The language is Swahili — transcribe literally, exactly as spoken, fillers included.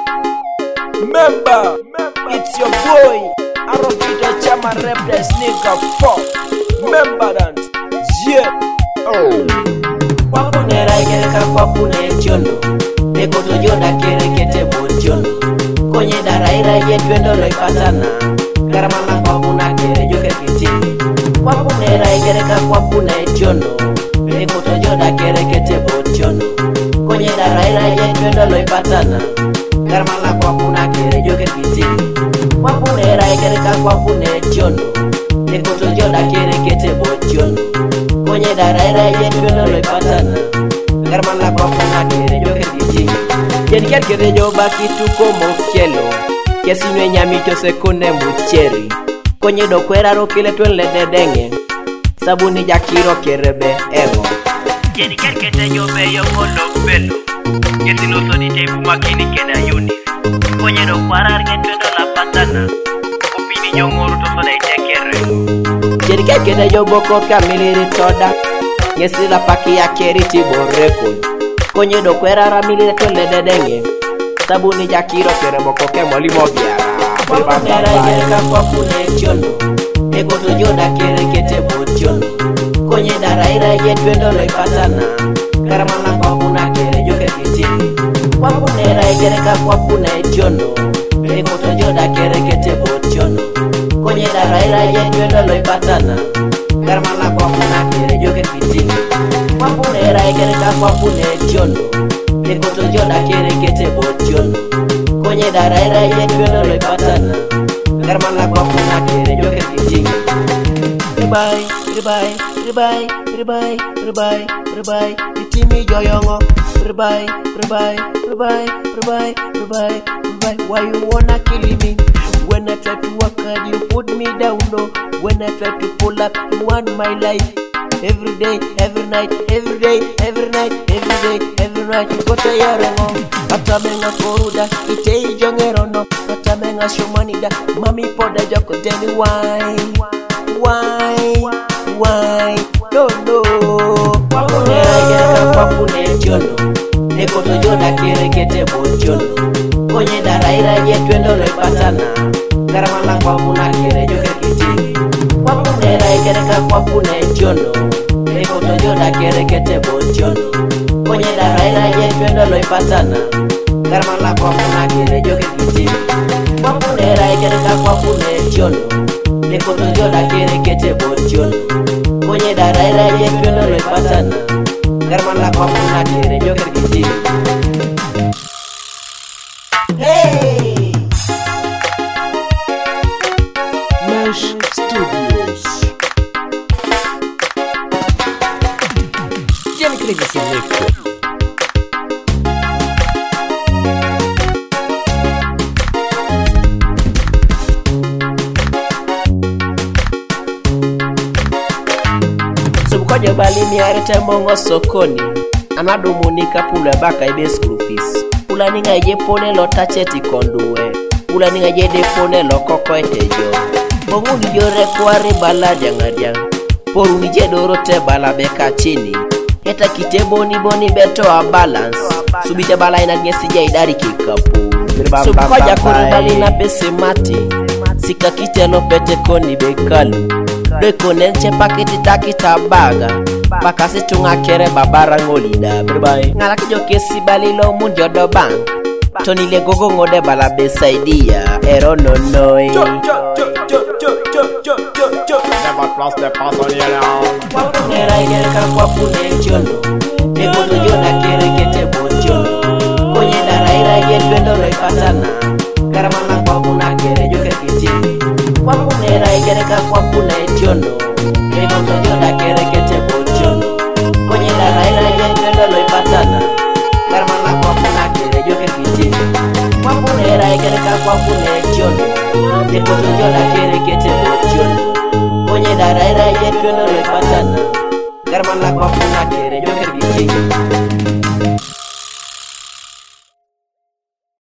Remember, it's your boy Arofito Chama Rep the Sneaker four. Remember that, yeah. Oh. Wapunera igereka kwapune chono Eko tojoda kere kete bochono Konye daraira yetwendo loipatana Karamala kwapuna kere joke kitini Wapunera igereka kwapune chono Eko tojoda kere kete bochono Konye daraira yetwendo loipatana Karamala kwapuna kere joke kitini Wapunera igereka kwapune chono Eko tojoda kere kete bochono Konye daraira yetwendo loipatana Garmala kwa kuna kere joke kiti Jenikia kere jo baki tuko mokelo Kesinwe nyamito sekune mucheri Konye do kwera rokile tuenle dedenge Sabuni jakiro kerebe ego Jenikia kete jo beyo kolo pelo Kesino sodi teipu makini kena yuni Konye do kwara rgetwendo la patana Opini nyongoro to soda itekere Jenikia kete jo boko kamiliri toda Ngesi la paki ya keriti boreko Konye do kwera ramili tole dedenge Sabuni jakiro kere bokoke molimo biara Wapunera igereka kwa kune chono Ego tojoda kere kete bochono Konye daraira yetwendo loipatana Karamala kwa kuna kere joke kitini Wapunera igereka kwa kune chono Ego tojoda kere kete bochono Konye daraira yetwendo loipatana Karamala kwa kuna kere joke kitini Wapunera igereka kwa kune chono Eko tojoda kere kete bochono Konye daraira yetwendo loipatana Karamala kwa kuna kere joke kitini Ribai, ribai, ribai, ribai, ribai, ribai Itimi joyongo Ribai, ribai, ribai, ribai, ribai, ribai Why you wanna kill me? When I try to work hard you put me down low When I try to pull up you want my life Every day, every night, every day, every night, every day, every night You got a yarengo Kata menga koruda, ite ijongerono Kata menga shomanida, mami poda joko tell me why Why, why, no no Wapunera igereka kwapune chono Eko tojoda kere kete bochono Konye daraira yetwendo loipatana Karamala kwapuna kere joke kitini Wapunera igereka kwapune chono Eko tojoda kere kete bochono Konye daraira yetwendo loipatana Karamala kwapuna kere joke kitini Wapunera igereka kwapune chono Eko tojoda kere kete bochono Konye daraira yetwendo loipatana Karamala kwapuna kere joke kitini Hey! Mesh Studios. Tieni credi si lecco. Subkojo bali mi arete mongo sokoni. Anado monika pula baka ibe school fees. Pula ninga ije pone lo tacheti konduwe Pula ninga ije de pone lo koko etejo Bongu ni jore kwari bala jangariang Poru ni je doro te bala beka chini Heta kite boni boni beto a balance Subite bala ina ngesi je idari kikapu Subkoja kuri bali na bese mati Sika kite lo pete koni bekalu Doko nenche pakiti takita baga Bakasi tunga kere babara ngolida Bye Ngalaki jo kesi bali lo mundio do bang Tony le gogo ngode bala besaidia Ero no noi Never trust the person you know Wapunera igereka kwapune chono Eko tojoda kere kete bochono Konye daraira yetwendo loipatana Karamala kwapuna kere joke kitini Wapunera igereka kwapune chono Eko tojoda kere kete bochono Konye daraira yetwendo loipatana Karamala kwapuna kere joke kitini Wapunera igereka kwapune chono Eko tojoda kere kete bochono Konye daraira yetwendo loipatana Karamala kwapuna kere joke kitini